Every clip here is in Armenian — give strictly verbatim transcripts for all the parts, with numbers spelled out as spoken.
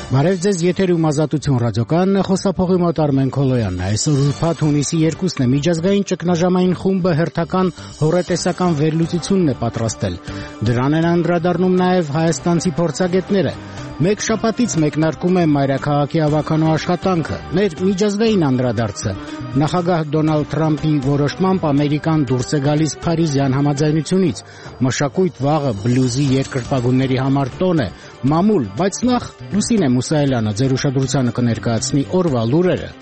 Բարև ձեզ, եթերում Ազատություն ռադիոկայանն է, խոսափողի մոտ Արմեն Քոլոյանն է։ Այսօր ուրբաթ հունիսի երկուսն է, միջազգային ճգնաժամային խումբը հերթական հոռետեսական վերլուծությունն է պատրաստել։ Դրան են անդրադառնում նաև հայաստանցի փորձագետները։ Մեկ շաբաթից մեկնարկում է մայրաքաղաքի ավականու աշխատանքը։ Մեր միջազգային անդրադարձը նախագահ Դոնալդ Թրամփի որոշմամբ Ամերիկան դուրս է գալիս Փարիզյան համաձայնությունից։ Մշակույթ վաղը բլյուզի երկրպագուների համար տոն է, մամուլ, բայց նախ Լուսինե Մուսայելյանը ձեր ուշադրությանը կներկայացնի օրվա լուրերը։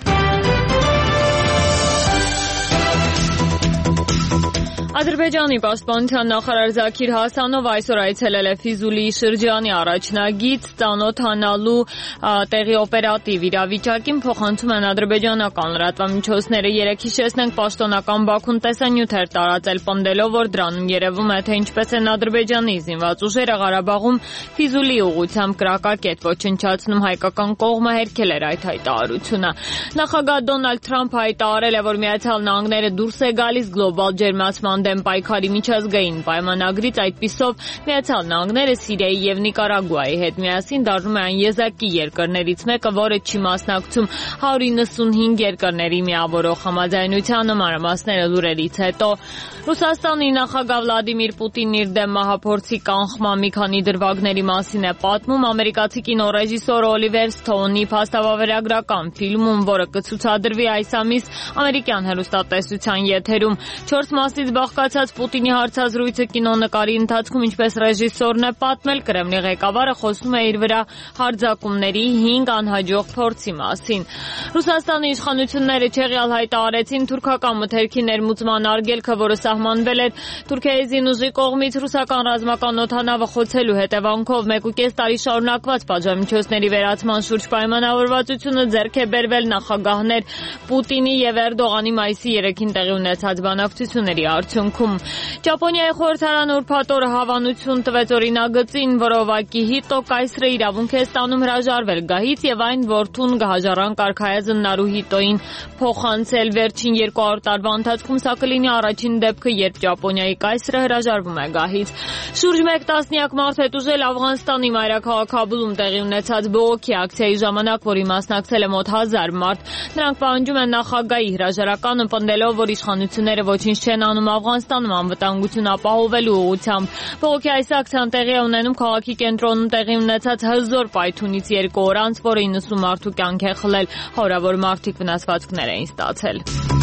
Ադրբեջանի պաշտպանության նախարար Զաքիր Հասանով այսօր այցելել է Ֆիզուլիի շրջանի առաջնագիծ ծանոթանալու տեղի օպերատիվ իրավիճակին, փոխանցում են ադրբեջանական լրատվամիջոցները։ Երեկ հիշեցնենք, պաշտոնական Բաքուն տեսանյութ էր տարածել, պնդելով, որ դրանում երևում է, թե ինչպես են Ադրբեջանի զինված ուժերը Ղարաբաղում Ֆիզուլիի ուղղությամբ կրակակետ ոչնչացնում, հայկական կողմը հերքել էր այդ հայտարարությունը։ Նախագահ Դոնալդ Թրամփը հայտարարել է, որ Միացյալ Նահանգները դուրս է գալիս գլոբալ ջերմացման դեմ պայքարի միջազգային պայմանագրից, այդպիսով Միացյալ Նահանգները Սիրիայի եւ Նիկարագուայի հետ միասին դառնում է այն եզակի երկրներից մեկը, որը չի մասնակցում հարյուր իննսունհինգ երկրների միավորող համաձայնությանը։ Մանրամասները լուրերից հետո Ռուսաստանի նախագահ Վլադիմիր Պուտինն իր դեմ մահափորձի կանխման մի քանի դրվագների մասին է պատմում։ Ամերիկացի կինոռեժիսոր Օլիվեր Սթոունի փաստավավերագրական ֆիլմում, որը կցուցադրվի այս ամիս ամերիկյան հեռուստատեսության եթերում, չորս մասից բաղկացած Պուտինի հարցազրույցը կինոնկարի ընթացքում, ինչպես ռեժիսորն է պատմել, Կրեմլի ղեկավարը խոսում է իր վրա հարձակումների հինգ անհաջող փորձի մասին։ Ռուսաստանի իշխանությունները չեղյալ հայտարարեցին թուրքական մթերքի ներմուծման արգելքը, որը սահմանվել էր Թուրքիայի զինուժի կողմից ռուսական ռազմական օդանավը խոցելու հետևանքով մեկուկես տարի շարունակված պատժամիջոցների վերացման շուրջ պայմանավորվածությունը ձեռք է բերվել նախագահներ Պուտինի եւ Էրդողանի մայիսի երեքին տեղի ունեցած բանակցությունների արդյունքում։ Ճապոնիայի խորհրդարանը ուրբաթ օրը հավանություն տվեց օրինագծին, որով Ակիհիտո կայսրը իրավունք է ստանում հրաժարվել գահից եւ այն որդուն Գահաժառան կարգայազն Նարուհիտոին փոխանցել։ Վերջին երկու հարյուր տարվա ընթացքում սա կլինի առաջին դեպքը, երբ Ճապոնիայի կայսրը հրաժարվում է գահից։ Շուրջ մեկ տասնյակ մարդ հետուժել Աֆղանստանի մայրաքաղաք Քաբուլում տեղի ունեցած բողոքի ակցիայի ժամանակ, որի մասնակցել է մոտ հազար մարդ։ Նրանք պահանջում են նախագահի հրաժարականը, պնդելով, որ իշխանությունները ոչինչ չեն անում Աֆղանստանում անվտանգություն ապահովելու ուղղությամբ։ Բողոքի այս ակցիան տեղի է ունենում քաղաքի կենտրոնում տեղի ունեցած հզոր պայթյունից երկու օր անց, որը իննսուն մարդու կյանք է խլել, հարյուրավոր մարդիկ վնասվածքներ էին ստացել։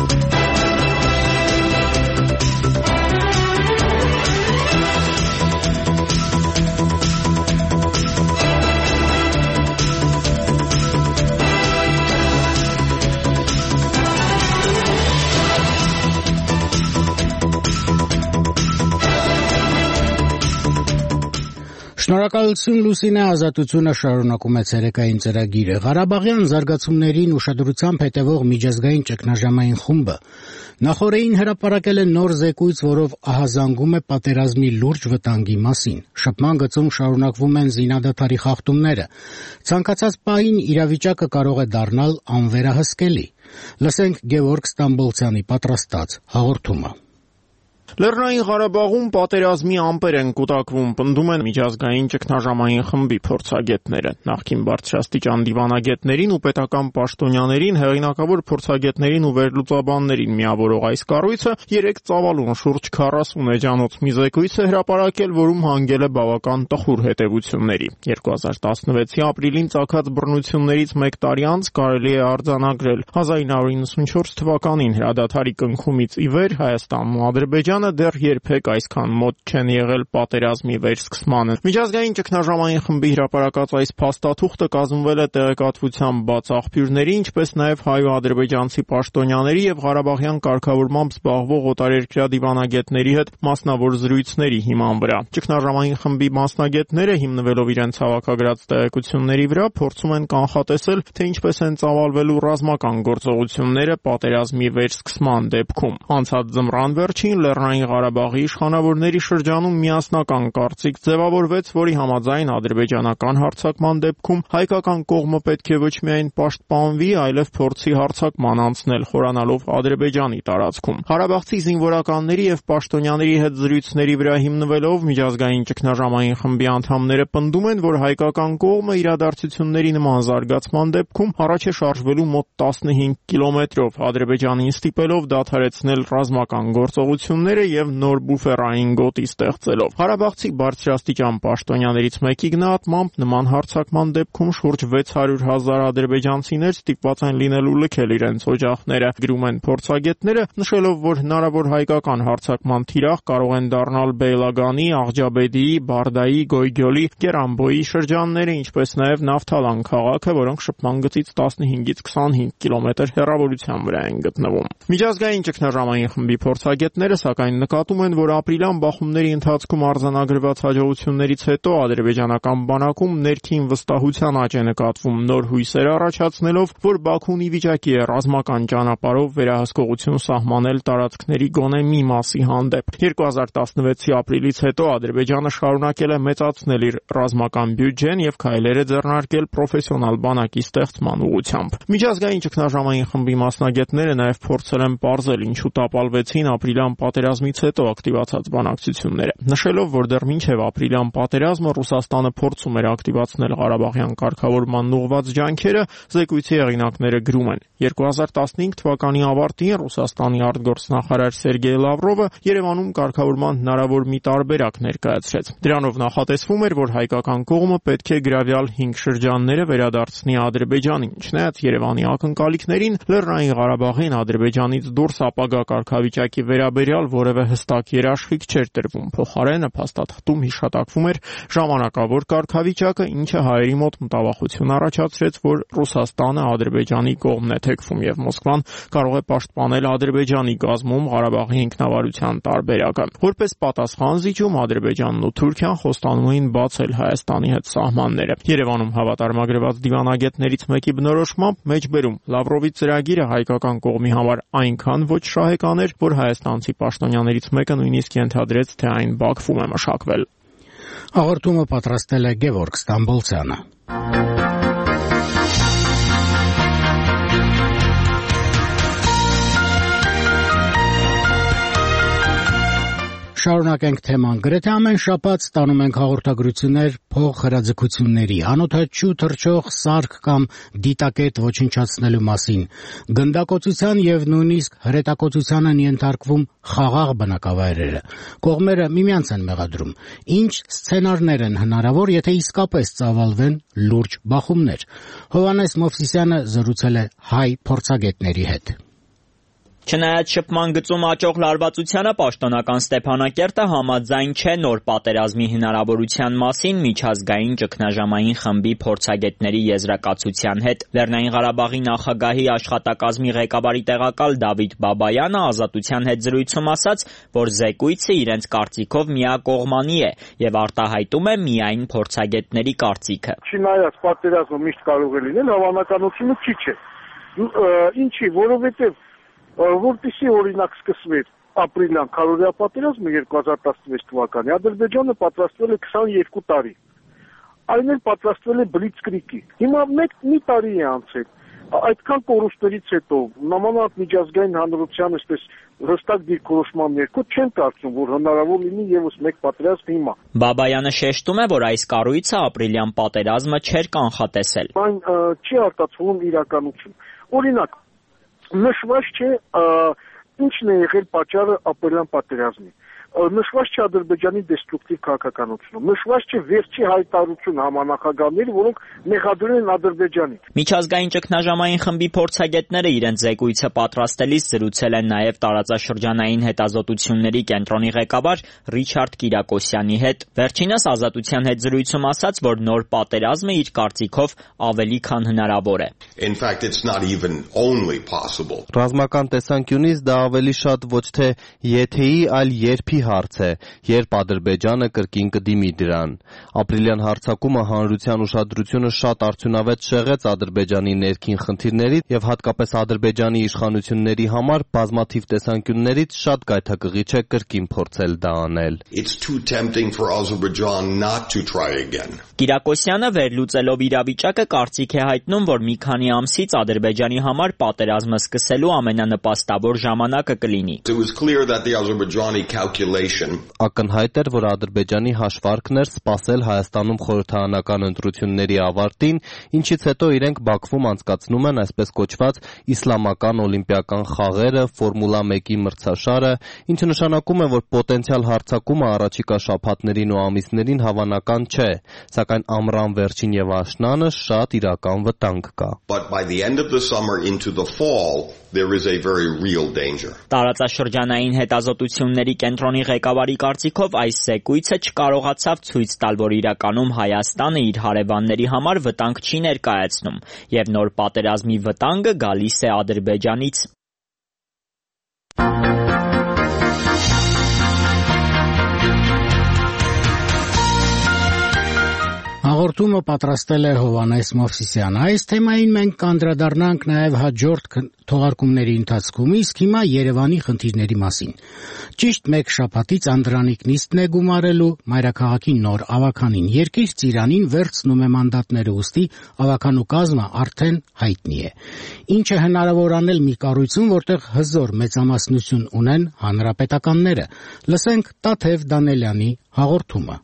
Շնորհակալություն Լուսինե, Ազատությունը շարունակում է ցերեկային ծրագիրը։ Ղարաբաղյան զարգացումներին ուշադրությամբ հետևող միջազգային ճգնաժամային խումբը նախորդին հրապարակել է նոր զեկույց, որով ահազանգում է պատերազմի լուրջ վտանգի մասին։ Շփման գծում շարունակվում են զինադադարի խախտումները։ Ցանկացած պահին իրավիճակը կարող է դառնալ անվերահսկելի։ Լսենք Գևորգ Ստամբոլցյանի պատրաստած հաղորդումը։ Լեռնային Ղարաբաղում պատերազմի ամպեր են կուտակվում, պնդում են միջազգային ճգնաժամային խմբի փորձագետները։ Նախկին բարձրաստիճան դիվանագետներին ու պետական պաշտոնյաներին, հեղինակավոր փորձագետներին ու վերլուծաբաններին միավորող այս կառույցը երեք ծավալուն շուրջ քառասուն էջանոց մի զեկույց է հրապարակել, որում հանգել է բավական տխուր հետևությունների։ երկու հազար տասնվեցի ապրիլին ծագած բռնություններից մեկ տարի անց կարելի է արձանագրել հազար ինը հարյուր իննսունչորս թվականին հրադադարի կնքումից ի վեր Հայաստանն ու Ադրբեջանը դեռ երբեք այսքան մոտ չեն եղել պատերազմի վերսկսմանը։ Միջազգային ճգնաժամային խմբի հրապարակած այս փաստաթուղթը կազմվել է տեղեկատվության բաց աղբյուրների, ինչպես նաև հայո-ադրբեջանցի պաշտոնյաների եւ Ղարաբաղյան կարգավորմամբ զբաղվող օտարերկրյա դիվանագետների հետ մասնավոր զրույցների հիման վրա։ Ճգնաժամային խմբի մասնագետները, հիմնվելով իրենց հավաքագրած տեղեկությունների վրա, փորձում են կանխատեսել, թե ինչպես են ծավալվելու ռազմական գործողությունները պատերազմի վերսկսման դեպքում։ Անցած ձմռան վերջին Լեռնային Ղարաբաղի իշխանավորների շրջանում միասնական կարծիք ձևավորվեց, որի համաձայն ադրբեջանական հարձակման դեպքում հայկական կողմը պետք է ոչ միայն պաշտպանվի, այլև փորձի հարձակման անցնել, խորանալով Ադրբեջանի տարածքում։ Ղարաբաղցի զինվորականների եւ պաշտոնյաների հետ զրույցների վրա հիմնվելով միջազգային ճգնաժամային խմբի անդամները պնդում են, որ հայկական կողմը իրադարձությունների նման զարգացման դեպքում առաջ է շարժվելու մոտ տասնհինգ կիլոմետրով, Ադրբեջանին ստիպելով դադարեցնել ռազմական գործողությունները եւ նոր բուֆերային գոտի ստեղծելով։ Ղարաբաղցի բարձրաստիճան պաշտոնյաներից մեկի գնահատմամբ նման հարձակման դեպքում շուրջ վեց հարյուր հազար ադրբեջանցիներ ստիպված են լինելու լքել իրենց օջախները, գրում են փորձագետները, նշելով, որ հնարավոր հայկական հարձակման թիրախ կարող են դառնալ Բեյլագանի, Աղջաբեդիի, Բարդայի, Գոյգյոլի, Գերանբոյի շրջանները, ինչպես նաև Նավթալան քաղաքը, որոնք շփման գծից տասնհինգից քսանհինգ կիլոմետր հեռավորության վրա են գտնվում։ Միջազգային ճգնաժամային խմբի փորձագետները սակայն նկատում են, որ ապրիլյան բախումների ընթացքում արձանագրված հաջողություններից հետո ադրբեջանական բանակում ներքին վստահության աճ է նկատվում, նոր հույսեր առաջացնելով, որ Բաքուն ի վիճակի է ռազմական ճանապարհով վերահսկողություն սահմանել տարածքների գոնե մի մասի հանդեպ։ երկու հազար տասնվեցի ապրիլից հետո Ադրբեջանը շարունակել է մեծացնել իր ռազմական բյուջեն եւ քայլեր է ձեռնարկել պրոֆեսիոնալ բանակի ստեղծման ուղղությամբ։ Միջազգային ճգնաժամային խմբի մասնագետները նաև փորձել են պարզել, ինչու տապալվեցին ապրիլյան պատերազմից հետո ակտիվացած բանակցությունները, նշելով, որ դեռ մինչև ապրիլյան պատերազմը Ռուսաստանը փորձում էր ակտիվացնել Ղարաբաղյան կարգավորման ուղղված ջանքերը, զեկույցի հեղինակները գրում են. երկու հազար տասնհինգ թվականի ավարտին Ռուսաստանի արտգործնախարար Սերգեյ Լավրովը Երևանում կարգավորման հնարավոր մի տարբերակ ներկայացրեց։ Դրանով նախատեսվում էր, որ հայկական կողմը պետք է գրավյալ հինգ շրջանները վերադարձնի Ադրբեջանին, չնայած Երևանի ակնկալիքներին Լեռնային Ղարաբաղին Ադրբեջանից դուրս ապագա կարգավիճակի վերաբերյալ որևէ հստակ երաշխիք չէր տրվում։ Փոխարենը փաստաթղթում հիշատակվում էր ժամանակավոր կարգավիճակը, ինչը հայերի մոտ մտավախություն առաջացրեց, որ Ռուսաստանը Ադրբեջանի կողմն է թեքվում եւ Մոսկվան կարող է պաշտպանել Ադրբեջանի գազում Ղարաբաղի ինքնավարության տարբերակը։ Որպես պատասխան զիջում Ադրբեջանն ու Թուրքիան խոստանում էին բացել Հայաստանի հետ սահմանները։ Երևանում հավատարմագրված դիվանագետներից մեկի բնորոշմամբ մեջբերում Լավրովի ծրագիրը հայկական կողմի համար այնքան ոչ շահեկան էր, որ հայաստանցի պաշտոնյաներից մեկը նույնիսկ ենթադրեց, թե այն Բաքվում է մշակվել։ Հաղորդումը պատրաստել է Գևորգ Ստամբոլցյանը։ Շարունակենք թեման։ Գրեթե ամեն շաբաթ ստանում ենք հաղորդագրություններ փոխհրաձգությունների, անօթաչու թռչող սարք կամ դիտակետ ոչնչացնելու մասին։ Գնդակոծության եւ նույնիսկ հրետակոծության են ենթարկվում խաղաղ բնակավայրերը։ Կողմերը միմյանց են մեղադրում։ Ինչ սցենարներ են հնարավոր, եթե իսկապես ծավալվեն լուրջ բախումներ։ Հովհաննես Մովսիսյանը զրուցել է հայ փորձագետների հետ։ Չնայած շփման գծում աճող լարվածությանը, պաշտոնական Ստեփանակերտը համաձայն չէ նոր պատերազմի հնարավորության մասին միջազգային ճգնաժամային խմբի փորձագետների եզրակացության հետ։ Լեռնային Ղարաբաղի նախագահի աշխատակազմի ղեկավարի տեղակալ Դավիթ Բաբայանը Ազատության հետ զրույցում ասաց, որ զեկույցը իրենց կարծիքով միակողմանի է եւ արտահայտում է միայն փորձագետների կարծիքը։ Չնայած պատերազմը միշտ կարող է լինել, հավանականությունը քիչ է։ Ինչի, որովհետեւ որտիսի օրինակ սկսվեց ապրիլյան քարորիա պատերազմը երկու հազար տասնվեց թվականի, Ադրբեջանը պատրաստվել է քսանյոթ տարի։ Այն էլ պատրաստվել է բլիցկրիգի։ Հիմա մեկ մի տարի է անցել։ Այդքան կորուստներից հետո նամանավանդ միջազգային հանրության այսպես հստակ դիրքորոշման ներքո չեն կարծում, որ հնարավոր լինի եւս մեկ պատերազմ հիմա։ Բաբայանը շեշտում է, որ այս կառույցը ապրիլյան պատերազմը չէր կանխատեսել։ Այն չի արտացվում իրականություն։ Օրինակ նշված չէ ինչն է եղել պատճառը ապրիլյան պատերազմի։ Նշված չէ Ադրբեջանի դեստրուկտիվ քաղաքականությունը, նշված չէ վերջի հայտարարություն համանախագահների, որոնք մեղադրել են Ադրբեջանին։ Միջազգային ճգնաժամային խմբի փորձագետները իրենց զեկույցը պատրաստելիս զրուցել են նաև տարածաշրջանային հետազոտությունների կենտրոնի ղեկավար Ռիչարդ Կիրակոսյանի հետ։ Վերջինս Ազատության հետ զրույցում ասաց, որ նոր պատերազմը իր կարծիքով ավելի քան հնարավոր է։ In fact, it's not even only possible. Ռազմական տեսանկյունից դա ավելի շատ ոչ թե եթեի, այլ երբի խորհրդի հարց է, երբ Ադրբեջանը կրկին կդիմի դրան։ Ապրիլյան հարձակումը հանրության ուշադրությունը շատ արդյունավետ շեղեց Ադրբեջանի ներքին խնդիրներից եւ հատկապես Ադրբեջանի իշխանությունների համար բազմաթիվ տեսանկյուններից շատ գայթակղիչ է կրկին փորձել դա անել։ It's too tempting for Azerbaijan not to try again. Կիրակոսյանը վերլուծելով իրավիճակը կարծիք է հայտնում, որ մի քանի ամսից Ադրբեջանի համար պատերազմը սկսելու ամենանպաստավոր ժամանակը կլինի։ It was clear that the Azerbaijani calculation Ակնհայտ էր, որ Ադրբեջանի հաշվարկն էր սպասել Հայաստանում խորհրդարանական ընտրությունների ավարտին, ինչից հետո իրենք Բաքվում անցկացնում են այսպես կոչված իսլամական օլիմպիական խաղերը, Ֆորմուլա մեկի մրցաշարը, ինչը նշանակում է, որ պոտենցիալ հարձակումը առաջիկա շաբաթներին ու ամիսներին հավանական չէ, սակայն ամռան վերջին եւ աշնանը շատ իրական վտանգ կա։ But by the end of the summer into the fall there is a very real danger. Տարածաշրջանային հետազոտությունների կենտրոնի ղեկավարի կարծիքով այս զեկույցը չկարողացավ ցույց տալ, որ իրականում Հայաստանը իր հարևանների համար վտանգ չի ներկայացնում եւ նոր պատերազմի վտանգը գալիս է Ադրբեջանից։ Հաղորդումը պատրաստել է Հովհաննես Մովսիսյանը։ Այս թեմային մենք կանդրադառնանք նաև հաջորդ թողարկումների ընթացքում, իսկ հիմա Երևանի խնդիրների մասին։ Ճիշտ մեկ շաբաթից Անդրանիկ նիստն է գումարելու մայրաքաղաքի նոր ավականին։ Երկիր ծիրանին վերցնում է մանդատները, ուստի ավականու կազմը արդեն հայտնի է։ Ինչ է հնարավոր անել մի կառույցում, որտեղ հզոր մեծամասնություն ունեն հանրապետականները։ Լսենք Տաթև Դանելյանի հաղորդումը։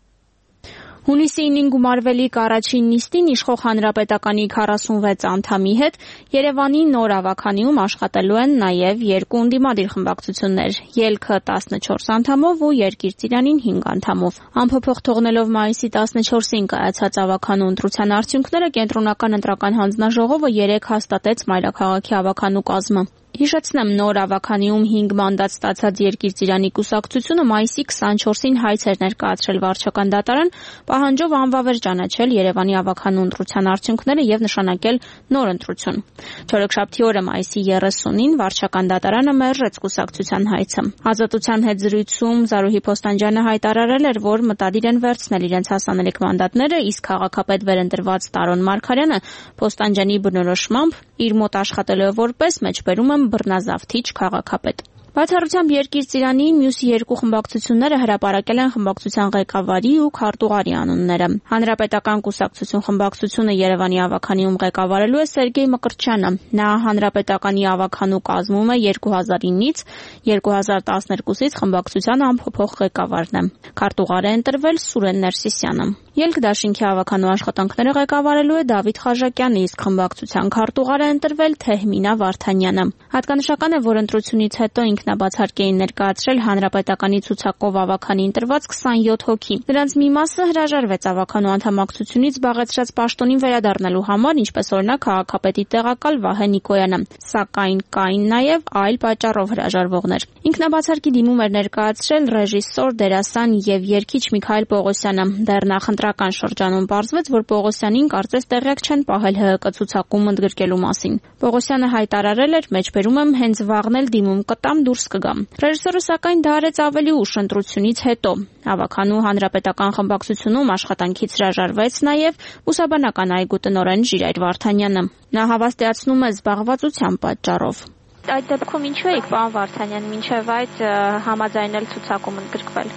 Հունիսի ինին գումարվելիք առաջին նիստին իշխող հանրապետականի քառասունվեց անդամի հետ Երևանի նոր ավականիում աշխատելու են նաև երկու ընդդիմադիր խմբակցություններ՝ Ելքը տասնչորս անդամով ու Երկիր ծիրանին հինգ անդամով։ Անփոփոխ թողնելով մայիսի տասնչորսին կայացած ավականու ընտրության արդյունքները կենտրոնական ընտրական հանձնաժողովը երեկ հաստատեց մայրաքաղաքի ավականու կազմը։ Հիշեցնեմ, նոր ավականիում հինգ մանդատ ստացած Երկիր ծիրանի կուսակցությունը մայիսի քսանչորսին հայց էր ներկայացրել վարչական դատարան, պահանջով անվավեր ճանաչել Երևանի ավականու ընտրության արդյունքները եւ նշանակել նոր ընտրություն։ Չորեքշաբթի օրը մայիսի երեսունին վարչական դատարանը մերժեց կուսակցության հայցը։ Ազատության հետ զրույցում Զարուհի Փոստանջյանը հայտարարել էր, որ մտադիր են վերցնել իրենց հասանելիք մանդատները, իսկ քաղաքապետ վերընտրված Տարոն Մարգարյանը Փոստանջյանի բնորոշմամբ իր մոտ աշխատելու է որպես մեջբերում եմ բռնազավթիչ քաղաքապետ։ Բացառությամբ Երկիր ծիրանի մյուս երկու խմբակցությունները հրապարակել են խմբակցության ղեկավարի ու քարտուղարի անունները։ Հանրապետական կուսակցություն խմբակցությունը Երևանի ավականիում ղեկավարելու է Սերգեյ Մկրտչյանը։ Նա հանրապետականի ավականու կազմում է երկու հազար ինից երկու հազար տասներկուսից խմբակցության անփոփոխ ղեկավարն է։ Քարտուղար է ընտրվել Սուրեն Ներսիսյանը։ Ելք դաշինքի ավականու աշխատանքները ղեկավարելու է Դավիթ Խաժակյանը, իսկ խմբակցության քարտուղար է ընտրվել Թեհմինա Վարդանյանը։ Հատկանշական է, որ ընտրությունից հետո ինքնաբացարկ էին ներկայացրել հանրապետականի ցուցակով ավականի ընտրված քսանյոթ հոգի։ Նրանց մի մասը հրաժարվեց ավականու անդամակցությունից զբաղեցրած պաշտոնին վերադառնալու համար, ինչպես օրինակ քաղաքապետի տեղակալ Վահե Նիկոյանը, սակայն կային նաև այլ պատճառով հրաժարվողներ։ Ինքնաբացարկի դիմում էր ներկայացրել ռեժիսոր, դերասան եւ երգիչ Միքայել Պողոսյանը։ Դեռ նախընտրական շրջանում պարզվեց, որ Պողոսյանին կարծես տեղյակ չեն պահել ՀՀԿ ցուցակում ընդգրկելու մասին։ Պողոսյանը հայտարարել էր, մեջբերում եմ հենց վաղն էլ դիմում կտամ, դուրս կգամ։ Ռեժիսորը սակայն դա արեց ավելի ուշ ընտրությունից հետո։ Ավականու հանրապետական խմբակցությունում աշխատանքից հրաժարվեց նաև բուսաբանական այգու տնօրեն Ժիրայր Վարդանյանը։ Նա հավաստիացնում է զբաղվածության պատճառով։ Այդ դեպքում ինչու եք, պարոն Վարդանյան, մինչև այդ համաձայնել ցուցակում ընդգրկվել։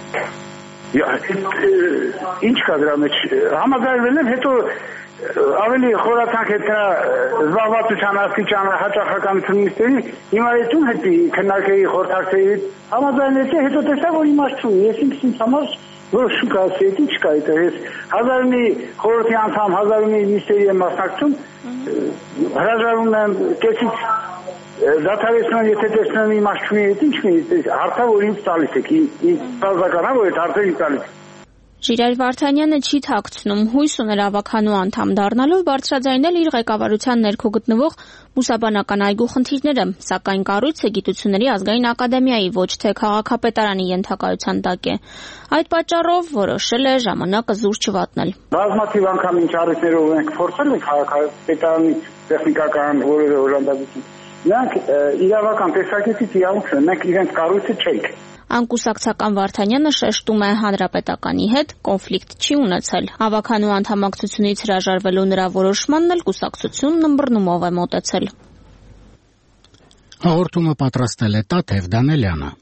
Ինչ կա դրա մեջ, համաձայնվել եմ, հետո ավելի խորացանք հետ նրա զբաղվածության աստիճանը հաճախականությունների, հիմա հետում հետի քննարկեի խորհրդակցեի հետ համաձայնեցի, հետո տեսա, որ իմաստ չունի, ես ինքս համար որոշում կայացի, հետի չկա այդ ես հազար մի խորհրդի անդամ, հազար մի նիստերի եմ մասնակցում, հրաժարվում եմ կեսից դադարեցնում, եթե տեսնում եմ իմաստ չունի, հետ ինչ մի հարցը, որ ինձ տալիս եք, ինձ բազականա, որ այդ հարցը ինձ տալիս։ Ժիրայր Վարդանյանը չի թաքցնում, հույս ուներ ավականու անդամ դառնալով բարձրաձայնել իր ղեկավարության ներքո գտնվող բուսաբանական այգու խնդիրները, սակայն կառույցը Գիտությունների ազգային ակադեմիայի, ոչ թե քաղաքապետարանի ենթակայության տակ է։ Այդ պատճառով որոշել է ժամանակը զուր չվատնել։ Բազմաթիվ անգամ ինչ առիթներով ենք փորձել ենք քաղաքապետարանի տեխնիկական որևէ օժանդակություն։ Նրանք իրավական տեսակետից իրավունք ունեն, մենք իրենց կառույցը չենք։ Անկուսակցական Վարդանյանը շեշտում է հանրապետականի հետ կոնֆլիկտ չի ունեցել։ Հավաքանու անդամակցությունից հրաժարվելու նրա որոշմանն էլ կուսակցությունն ըմբռնումով է մոտեցել։ Հաղորդումը պատրաստել է Տաթև Դանելյանը։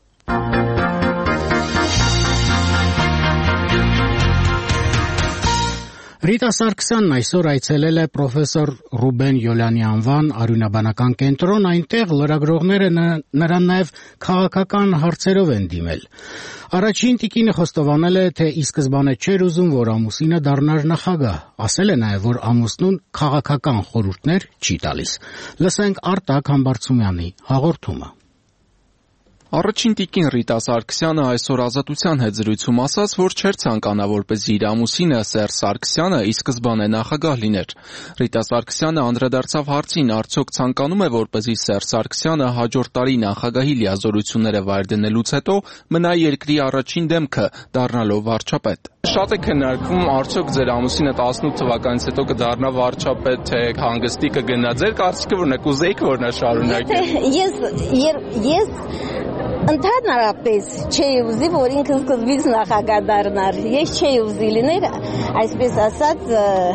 Ռիտա Սարգսյանն այսօր այցելել է պրոֆեսոր Ռուբեն Յոլյանի անվան արյունաբանական կենտրոն, այնտեղ լրագրողները նրան նաև քաղաքական հարցերով են դիմել։ Առաջին տիկինը խոստովանել է, թե ի սկզբանե չէր ուզում, որ ամուսինը դառնար նախագահ, ասել է նաև, որ ամուսնուն քաղաքական խորհուրդներ չի տալիս։ Լսենք Արտակ Համբարձումյանի հաղորդումը։ Առաջին տիկին Ռիտա Սարգսյանը այսօր Ազատության հետ զրույցում ասաց, որ չէր ցանկանա, որպեսզի իր ամուսինը Սերժ Սարգսյանը ի սկզբանե նախագահ լիներ։ Ռիտա Սարգսյանը անդրադարձավ հարցին, արդյոք ցանկանում է, որպեսզի Սերժ Սարգսյանը հաջորդ տարի նախագահի լիազորությունները վայր դնելուց հետո մնա երկրի առաջին դեմքը, դառնալով վարչապետ։ Շատ է քննարկվում, արդյոք ձեր ամուսինը տասնութ թվականից հետո կդառնա վարչապետ, թե հանգստի կգնա։ Ձեր կարծիքը ո՞րն է, կուզեիք, որ նա շարունակի։ Ես ես ընդհանրապես չէի ուզի, որ ինքը սկզբից նախագահ դառնար։ Ես չէի ուզի լիներ, այսպես ասած,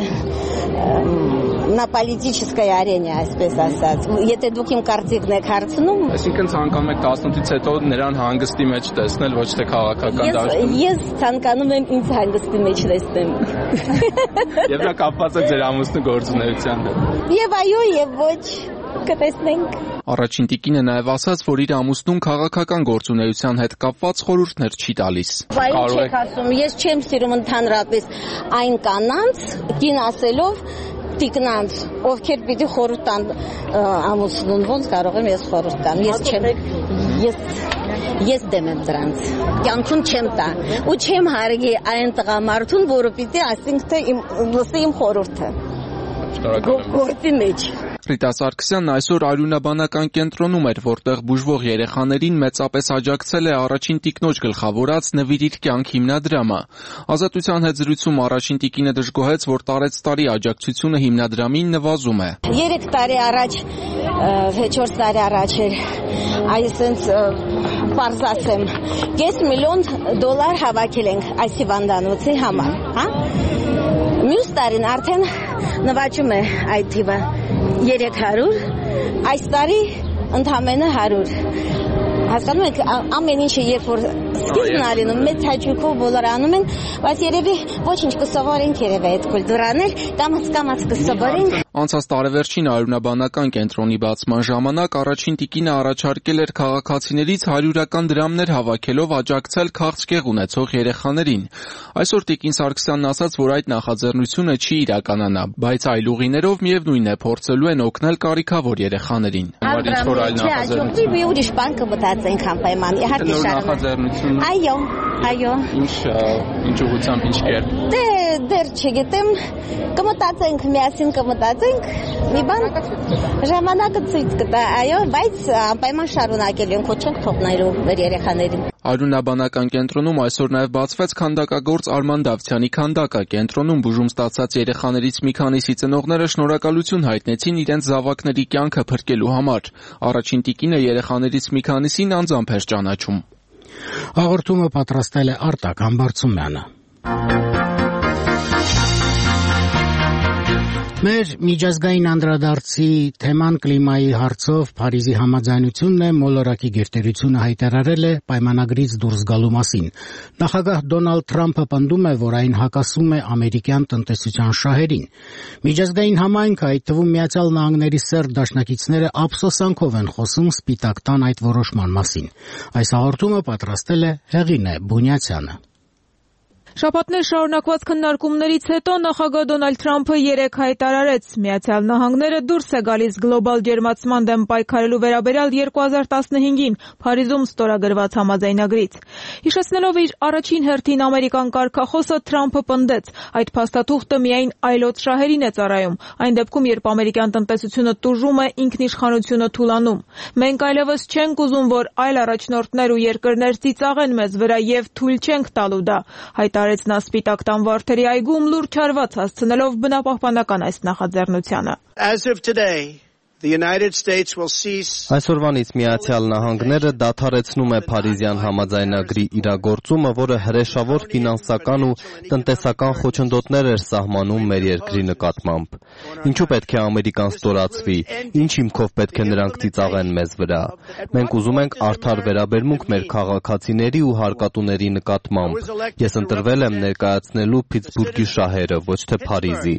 на политической арене, այսպես ասած։ Եթե դուք իմ կարծիքն եք հարցնում, այսինքն ցանկանում եք տասնութից հետո նրան հանգստի մեջ տեսնել, ոչ թե քաղաքական դաշտում։ Ես ցանկանում եմ ինձ հանգստի մեջ տեսնել։ Եվ դա կապված է ձեր ամուսնու գործունեության հետ։ Եվ այո, եւ ոչ, կտեսնենք։ Առաջին տիկինը նաև ասաց, որ իր ամուսնուն քաղաքական գործունեության հետ կապված խորհուրդներ չի տալիս։ Կարող եք ասում, ես չեմ սիրում ընդհանրապես այն կանանց, կին ասելով տիկնանց, ովքեր պիտի խորհուրդ տան ամուսնուն, ոնց կարող եմ ես խորհուրդ տամ։ Ես չեմ ես ես դեմ եմ դրանց։ Կյանքում չեմ տա ու չեմ հարգի այն տղամարդուն, որը պիտի ասենք թե իմ լսի իմ խորհուրդը։ Գործի մեջ։ Ռիտա Սարգսյանն այսօր արյունաբանական կենտրոնում էր, որտեղ բուժվող երեխաներին մեծապես աջակցել է առաջին տիկնոջ գլխավորած «Նվիրիր կյանք» հիմնադրամը։ Ազատության հետ զրույցում առաջին տիկինը դժգոհեց, որ տարեցտարի աջակցությունը հիմնադրամին նվազում է։ Երեք տարի առաջ, չորս տարի առաջ էր, այսինքն պարզ ասեմ, կես միլիոն դոլար հավաքել ենք այս հիվանդանոցի համար, հա? Մյուս տարին արդեն նվաճում է այդ թիվը երեք հարյուր, այս տարի ընդամենը հարյուր։ Հասկանում եք, ամեն ինչը երբ որ սկիզբն ալինում, մեծ հաճույքով բոլորը անում են, բայց երևի ոչինչ կսովորենք երևի այդ կուլտուրաներ, կամաց-կամաց կսովորենք։ Անցած տարեվերջին արյունաբանական կենտրոնի բացման ժամանակ առաջին տիկինը առաջարկել էր քաղաքացիներից հարյուրական դրամներ հավաքելով աջակցել քաղցկեղ ունեցող երեխաներին։ Այսօր տիկին Սարգսյանն ասաց, որ այդ նախաձեռնությունը չի իրականանա, բայց այլ ուղիներով միևնույն է փորձելու են օգնել կարիքավոր երեխաներին։ Ինչ-որ այլ նախաձեռնություն։ Մի ուրիշ բան կմտածենք անպայման, իհարկե շարունակ։ Այո, այո։ Ինչ ինչ ուղղությամբ ինչ կերպ։ Դե դեռ չգիտեմ, կմտածենք, միասին կմտածենք, մի բան ժամանակը ցույց կտա, այո, բայց անպայման շարունակել ենք, ոչ չենք թողնելու մեր երեխաներին։ Արյունաբանական կենտրոնում այսօր նաև բացվեց քանդակագործ Արման Դավթյանի քանդակը։ Կենտրոնում բուժում ստացած երեխաներից մի քանիսի ծնողները շնորհակալություն հայտնեցին իրենց զավակների կյանքը փրկելու համար։ Առաջին տիկինը երեխաներից մի քանիսին անձամբ էր ճանաչում։ Հաղորդումը պատրաստել է Արտակ Համբարձումյանը։ Մեր միջազգային անդրադարձի թեման կլիմայի հարցով Փարիզի համաձայնությունն է, մոլորակի գերտերությունը հայտարարել է պայմանագրից դուրս գալու մասին։ Նախագահ Դոնալդ Թրամփը պնդում է, որ այն հակասում է ամերիկյան տնտեսության շահերին։ Միջազգային համայնքը, այդ թվում Միացյալ Նահանգների սերտ դաշնակիցները ափսոսանքով են խոսում Սպիտակ տան այդ որոշման մասին։ Այս հաղորդումը պատրաստել է Հեղինե Բունյացյանը։ Շաբաթներ շարունակված քննարկումներից հետո նախագահ Դոնալդ Թրամփը երեկ հայտարարեց, Միացյալ Նահանգները դուրս է գալիս գլոբալ ջերմացման դեմ պայքարելու վերաբերյալ երկու հազար տասնհինգին Փարիզում ստորագրված համաձայնագրից։ Հիշեցնելով իր առաջին հերթին ամերիկան կարգախոսը, Թրամփը պնդեց, այդ փաստաթուղթը միայն այլոց շահերին է ծառայում, այն դեպքում, երբ ամերիկյան տնտեսությունը տուժում է, ինքնիշխանությունը թուլանում։ Մենք այլևս չենք ուզում, որ այլ առաջնորդներ ու երկրներ ծիծաղեն մեզ վրա եւ թույլ չենք տալու դա։ Հայտարարեց նա Սպիտակ տան վարդերի այգում լուրջ հարված հասցնելով բնապահպանական այս նախաձեռնությանը։ As of today, Այսօրվանից Միացյալ Նահանգները դադարեցնում է Փարիզյան համաձայնագրի իրագործումը, որը հրեշավոր ֆինանսական ու տնտեսական խոչընդոտներ էր սահմանում մեր երկրի նկատմամբ։ Ինչու պետք է Ամերիկան ստորացվի, ինչ հիմքով պետք է նրանք ծիծաղեն մեզ վրա։ Մենք ուզում ենք արդար վերաբերմունք մեր քաղաքացիների ու հարկատուների նկատմամբ։ Ես ընտրվել եմ ներկայացնելու Փիթսբուրգի շահերը, ոչ թե Փարիզի։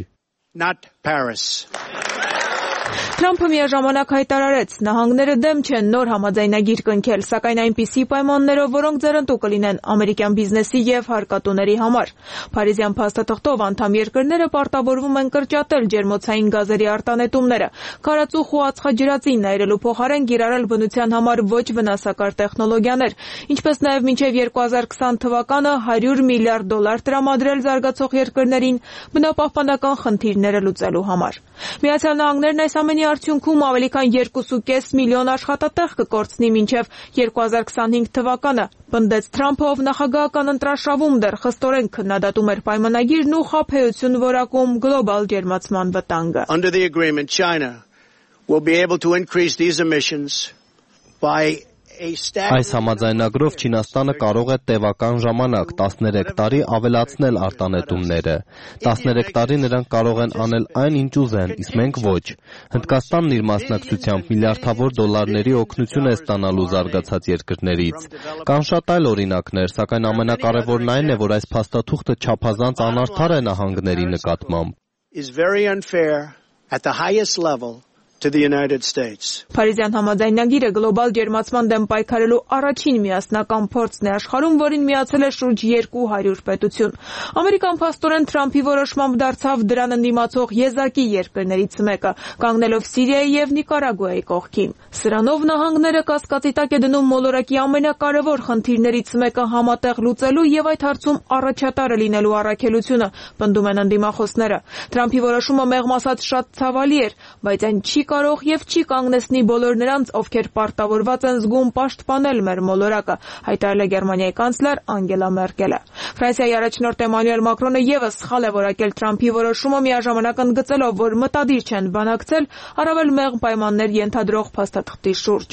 Թրամփը միաժամանակ հայտարարեց, նահանգները դեմ չեն նոր համաձայնագիր կնքել, սակայն այնպիսի պայմաններով, որոնք ձեռնտու կլինեն ամերիկյան բիզնեսի եւ հարկատուների համար։ Փարիզյան փաստաթղթով անդամ երկրները պարտավորվում են կրճատել ջերմոցային գազերի արտանետումները, քարածուխ ու ածխաջրածին ներելու փոխարեն կիրառել բնության համար ոչ վնասակար տեխնոլոգիաներ, ինչպես նաեւ մինչեւ երկու հազար քսան թվականը հարյուր միլիարդ դոլար տրամադրել զարգացող երկրներին բնապահպանական խնդիրները լուծելու համար։ Միացյալ Նահանգներն այս ամենի արդյունքում ավելի քան երկու կόμma պենս միլիոն աշխատատեղ կկորցնի մինչև երկու հազար քսանհինգ թվականը, պնդեց Թրամփը, ով նախագահական ընտրարշավում դեռ խստորեն քննադատում էր պայմանագիրն ու խաբեություն որակում գլոբալ ջերմացման վտանգը։ Under the agreement, China will be able to increase these emissions by Այս համաձայնագրով Չինաստանը կարող է տևական ժամանակ տասներեք տարի ավելացնել արտանետումները։ տասներեք տարի նրանք կարող են անել այն, ինչ ուզեն, իսկ մենք ոչ։ Հնդկաստանն իր մասնակցությամբ միլիարդավոր դոլարների օգնություն է ստանալու զարգացած երկրներից։ Կան շատ այլ օրինակներ, սակայն ամենակարևորն այն է, որ այս փաստաթուղթը չափազանց անարդար է նահանգների նկատմամբ։ Փարիզյան համաձայնագիրը գլոբալ ջերմացման դեմ պայքարելու առաջին միասնական փորձն է աշխարհում, որին միացել է շուրջ երկու հարյուր պետություն։ Ամերիկան փաստորեն Թրամփի որոշմամբ դարձավ դրան ընդդիմացող եզակի երկրներից մեկը, կանգնելով Սիրիայի եւ Նիկարագուայի կողքին։ Սրանով նահանգները կասկածի տակ է դնում մոլորակի ամենակարևոր խնդիրներից մեկը համատեղ լուծելու եւ այդ հարցում առաջատարը լինելու առաքելությունը, պնդում են ընդդիմախոսները։ Թրամփի որոշումը մեղմ ասած շատ ցավալի էր, բայց այն չի կարող եւ չի կանգնեցնի բոլոր նրանց, ովքեր պարտավորված են զգում պաշտպանել մեր մոլորակը, հայտարարել է Գերմանիայի կանցլեր Անգելա Մերկելը։ Ֆրանսիայի առաջնորդ Էմանուել Մակրոնը եւս սխալ է որակել Թրամփի որոշումը, միաժամանակ ընդգծելով, որ մտադիր չեն բանակցել առավել մեղմ պայմաններ ենթադրող փաստաթղթի շուրջ։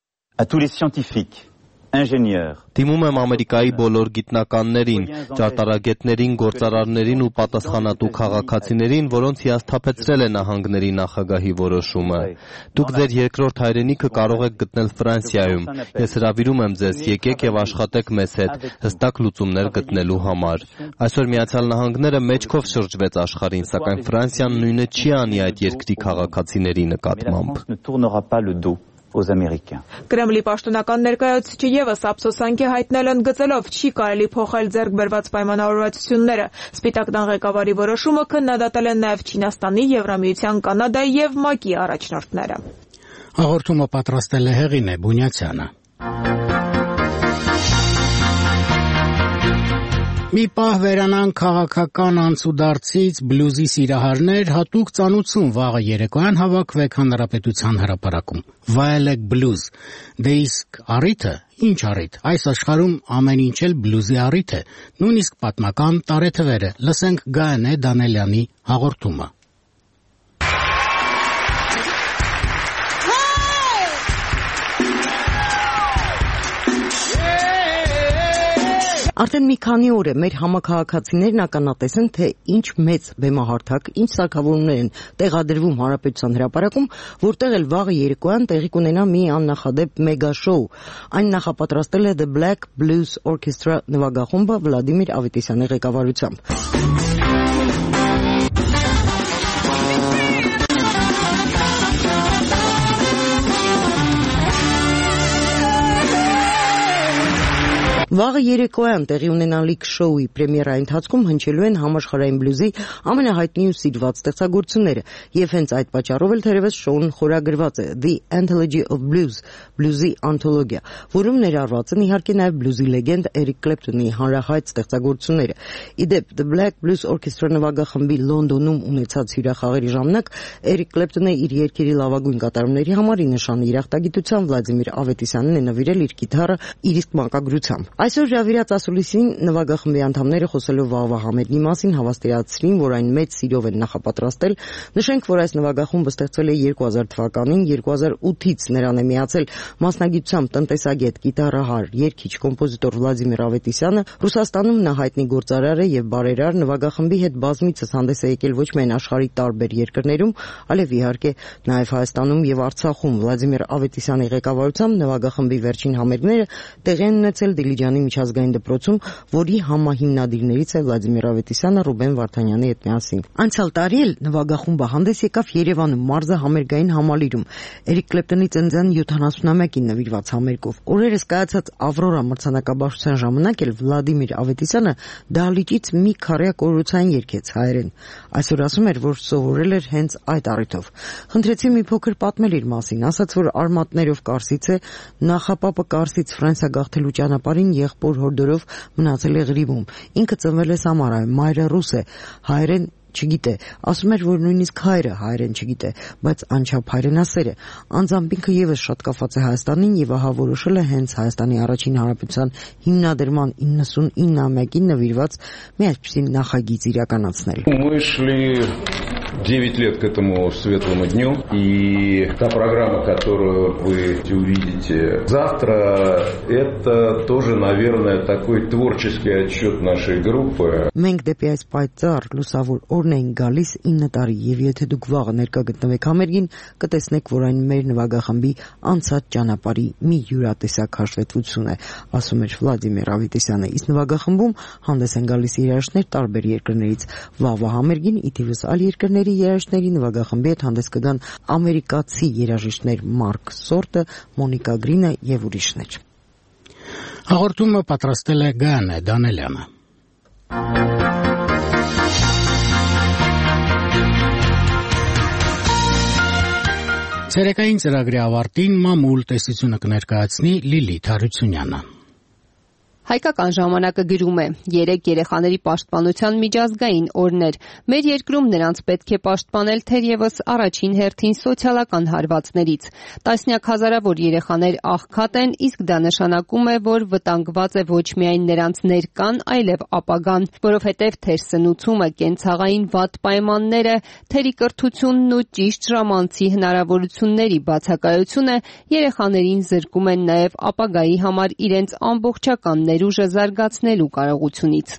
Դիմում եմ Ամերիկայի բոլոր գիտնականներին, ճարտարագետներին, գործարարներին ու պատասխանատու քաղաքացիներին, որոնց հիասթափեցրել է նահանգների նախագահի որոշումը։ Դուք ձեր երկրորդ հայրենիքը կարող եք գտնել Ֆրանսիայում։ Ես հրավիրում եմ ձեզ, եկեք եւ աշխատեք մեզ հետ, հստակ լուծումներ գտնելու համար։ Այսօր Միացյալ Նահանգները մեջքով շրջվեց աշխարհին, սակայն Ֆրանսիան նույնը չի անի այդ երկրի քաղաքացիների նկատմամբ։ Կրեմլի պաշտոնական ներկայացուցիչը եւս ափսոսանք է հայտնել, ընդգծելով չի կարելի փոխել ձեռք բերված պայմանավորվածությունները։ Սպիտակ տան ղեկավարի որոշումը քննադատել են նաեւ Չինաստանի, Եվրամիության, Կանադայի եւ ՄԱԿ-ի առաջնորդները։ Հաղորդումը պատրաստել է Հեղինե Բունյացյանը։ Մի պահ վերանան քաղաքական անցուդարձից բլյուզի սիրահարներ, հատուկ ծանուցում վաղը երեկոյան հավաքվեք Հանրապետության հրապարակում։ Վայելեք բլյուզ։ Դե իսկ առիթը, ինչ առիթ։ Այս աշխարհում ամեն ինչ էլ բլյուզի առիթ է, նույնիսկ պատմական տարեթվերը։ Լսենք Գայանե Դանելյանի հաղորդումը։ Արդեն մի քանի օր է մեր համաքաղաքացիներն ականատես են, թե ինչ մեծ բեմահարթակ, ինչ սարքավորումներ են տեղադրվում Հանրապետության հրապարակում, որտեղ էլ վաղը երեկոյան տեղի կունենա մի աննախադեպ մեգա շոու։ Այն նախապատրաստել է The Black Blues Orchestra նվագախումբը Վլադիմիր Ավետիսյանի ղեկավարությամբ։ Վաղը երեկոյան տեղի ունենալիք շոուի պրեմիերայի ընթացքում հնչելու են համաշխարհային բլյուզի ամենահայտնի ու սիրված ստեղծագործությունները, եւ հենց այդ պատճառով էլ թերևս շոուն խորագրված է The Anthology of Blues, բլյուզի անթոլոգիա, որում ներառված են իհարկե նաեւ բլյուզի լեգենդ Էրիկ Կլեպտոնի հանրահայտ ստեղծագործությունները։ Իդեպ The Black Blues Orchestra նվագախմբի Լոնդոնում ունեցած հյուրախաղերի ժամանակ Էրիկ Կլեպտոնը իր երգերի լավագույն կատարումների համար ի նշան իր ախտագիտության Վլադիմիր Ավետիսյանին է նվիրել իր գիտարը իր իսկ մանկագրությամբ։ Այսօր հրավիրած ասուլիսին նվագախմբի անդամները խոսելով Վաղվա Համերգի մասին հավաստիացրին, որ այն մեծ սիրով են նախապատրաստել։ Նշենք, որ այս նվագախումբը ստեղծվել է երկու հազար թվականին, երկու հազար ութից նրան է միացել մասնագիտությամբ տնտեսագետ, գիտարահար, երգիչ, կոմպոզիտոր Վլադիմիր Ավետիսյանը։ Ռուսաստանում նա հայտնի գործարար է եւ բարերար, նվագախմբի հետ բազմիցս հանդես է եկել ոչ միայն աշխարհի տարբեր երկրներում, այլև իհարկե նաեւ Հայաստանում եւ Արցախում։ Վլադիմիր Ավետիսյանի ղեկավարությամբ նվագախմբի վերջին համերգները տեղի են ունեցել Դիլիջանի միջազգային դպրոցում, որի համահիմնադիրներից է Վլադիմիր Ավետիսյանը Ռուբեն Վարդանյանի հետ միասին։ Անցյալ տարի էլ նվագախումբը հանդես եկավ Երևանում մարզը համերգային համալիրում Էրիկ Կլեպտոնի ծննդյան յոթանասունամյակին նվիրված համերգով։ Օրերս կայացած Ավրորա մրցանակաբաշխության ժամանակ էլ Վլադիմիր Ավետիսյանը դահլիճից մի քարյա կորուցային երգեց հայերեն։ Այսօր ասում էր, որ սովորել էր հենց այդ առիթով։ Խնդրեցի մի փոքր պատմել իր մասին, ասաց, որ արմատներով Կարսից է, նախապապը Կարսից Ֆրանսիա գաղթելու ճանապարհին եղբոր հորդորով մնացել է Ղրիմում։ Ինքը ծնվել է Սամարայում, մայրը ռուս է, հայերեն չգիտե, ասում էր, որ նույնիսկ հայրը հայերեն չգիտե, բայց անչափ հայրենասեր է։ Անձամբ ինքը եւս շատ կապված է Հայաստանին եւ ահա որոշել է հենց Հայաստանի առաջին հանրապետության հիմնադրման իննսունինամյակին навիրված մի այսպիսի նախագիծ իրականացնել։ Мы шли девять лет к этому светлому дню, и та программа, которую вы увидите завтра, это тоже, наверное, такой творческий отчет нашей группы. Մենք դեպի այս պայծառ լուսավոր օրն ենք գալիս ինը տարի, եւ եթե դուք վաղը ներկա գտնվեք համերգին, կտեսնեք, որ այն մեր նվագախմբի անցած ճանապարհի մի յուրատեսակ հաշվետվություն է, ասում էր Վլադիմիր Ավետիսյանը։ Իսկ նվագախմբում հանդես են գալիս երաժիշտներ տարբեր երկրներից։ Վաղվա համերգին ի թիվս այլ երկրների երաժիշտների նվագախմբի հետ հանդես կգան ամերիկացի երաժիշտներ Մարկ Սորտը, Մոնիկա Գրինը եւ ուրիշներ։ Հաղորդումը պատրաստել է Գայանե Դանելյանը։ Ցերեկային ծրագրի ավարտին մամուլ տեսությունը կներկայացնի Լիլիթ Հարությունյանը։ Հայկական ժամանակը գրում է. երեք երեխաների պաշտպանության միջազգային օրներ։ Մեր երկրում նրանց պետք է պաշտպանել թերևս առաջին հերթին սոցիալական հարվածներից։ Տասնյակ հազարավոր երեխաներ աղքատ են, իսկ դա նշանակում է, որ վտանգված է ոչ միայն նրանց ներկան, այլև ապագան, որովհետև թերսնուցումը, կենցաղային վատ պայմանները, թերի կրթությունն ու ճիշտ ժամանցի հնարավորությունների բացակայությունը երեխաներին զրկում են նաև ապագայի համար իրենց ամբողջական ներուժը զարգացնելու կարողությունից։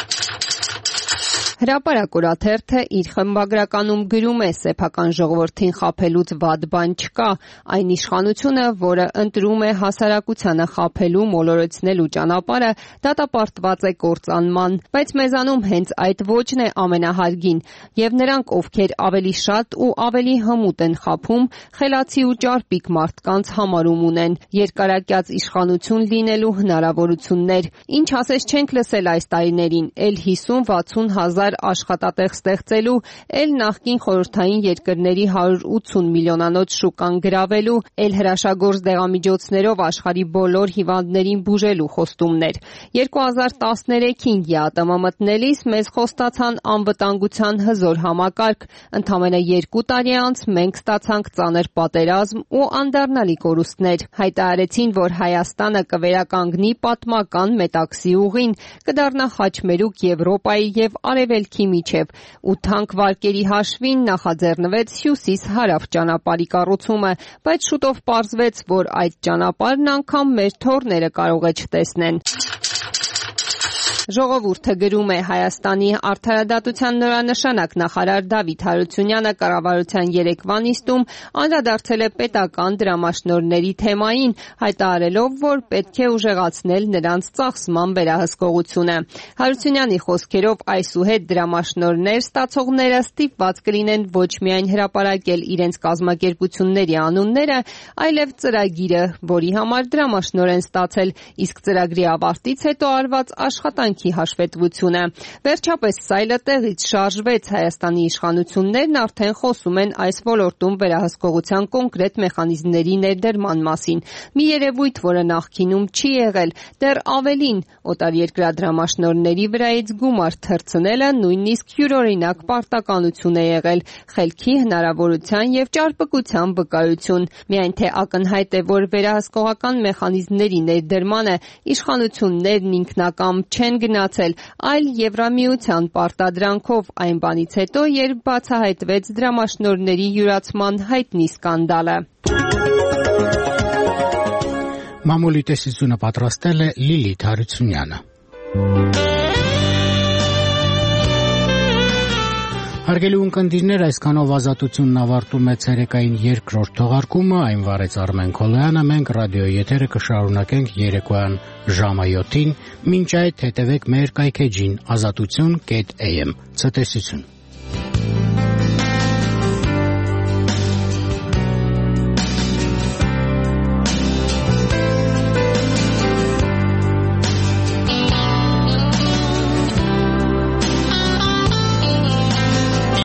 Հրապարակ օրաթերթը իր խմբագրականում գրում է. սեփական ժողովրդին խաբելուց վատ բան չկա, այն իշխանությունը, որը ընտրում է հասարակությանը խաբելու, մոլորեցնելու ճանապարհը, դատապարտված է կործանման, բայց մեզանում հենց այդ ոճն է ամենահարգին, եւ նրանք, ովքեր ավելի շատ ու ավելի հմուտ են խաբում, խելացի ու ճարպիկ մարդկանց համարում ունեն, երկարակյաց իշխանություն լինելու հնարավորություններ, ինչ ասես չենք լսել այս տարիներին, էլ հիսուն-վաթսուն հազար աշխատատեղ ստեղծելու, էլ նախկին խորհրդային երկրների հարյուր ութսուն միլիոնանոց շուկան գրավելու, էլ հրաշագործ դեղամիջոցներով աշխարհի բոլոր հիվանդներին բուժելու խոստումներ։ երկու հազար տասներեքին ԵԱՏՄ մտնելիս մեզ խոստացան անվտանգության հզոր համակարգ, ընդամենը երկու տարի անց մենք ստացանք ծանր պատերազմ ու անդառնալի կորուստներ։ Հայտարարեցին, որ Հայաստանը կվերականգնի պատմական Մետաքսի ուղին, կդառնա խաչմերուկ Եվրոպայի եւ Արևելքի միջև, ու թանկ վարկերի հաշվին նախաձեռնվեց հյուսիս-հարավ ճանապարհի կառուցումը, բայց շուտով պարզվեց, որ այդ ճանապարհն անգամ մեր թոռները կարող է չտեսնեն։ Ժողովուրդը գրում է. Հայաստանի արդարադատության նորանշանակ նախարար Դավիթ Հարությունյանը կառավարության երեկվա նիստում անդրադարձել է պետական դրամաշնորհների թեմային, հայտարարելով, որ պետք է ուժեղացնել նրանց ծախսման վերահսկողությունը։ Հարությունյանի խոսքերով այսուհետ դրամաշնորհներ ստացողները ստիպված կլինեն ոչ միայն հրապարակել իրենց կազմակերպությունների անունները, այլև ծրագիրը, որի համար դրամաշնորհ են ստացել, իսկ ծրագրի ավարտից հետո արված աշխատանքի կյանքի հաշվետվությունը։ Վերջապես սայլը տեղից շարժվեց, Հայաստանի իշխանություններն արդեն խոսում են այս ոլորտում վերահսկողության կոնկրետ մեխանիզմների ներդրման մասին։ Մի երևույթ, որը նախկինում չի եղել, դեռ ավելին, օտարերկրյա դրամաշնորհների վրայից գումար թռցնելը նույնիսկ յուրօրինակ պարտականություն է եղել, խելքի, հնարավորության եւ ճարպկության վկայություն։ Միայն թե ակնհայտ է, որ վերահսկողական մեխանիզմների ներդրմանը իշխանություններն ինքնակամ չեն գնացել, այլ Եվրամիության պարտադրանքով, այն բանից հետո, երբ բացահայտվեց դրամաշնորհների յուրացման հայտնի սկանդալը։ Մամուլի տեսությունը պատրաստել է Լիլիթ Հարությունյանը։ Հարգելի ունկնդիրներ, այսքանով ազատությունն ավարտում է ցերեկային երկրորդ թողարկումը, այն վարեց Արմեն Քոլոյանը, մենք ռադիոյի եթերը կշարունակենք երեկոյան ժամը յոթին, մինչ այդ հետևեք մեր կայքեջին ազատություն կետ էյ էմ։ Ցտեսություն։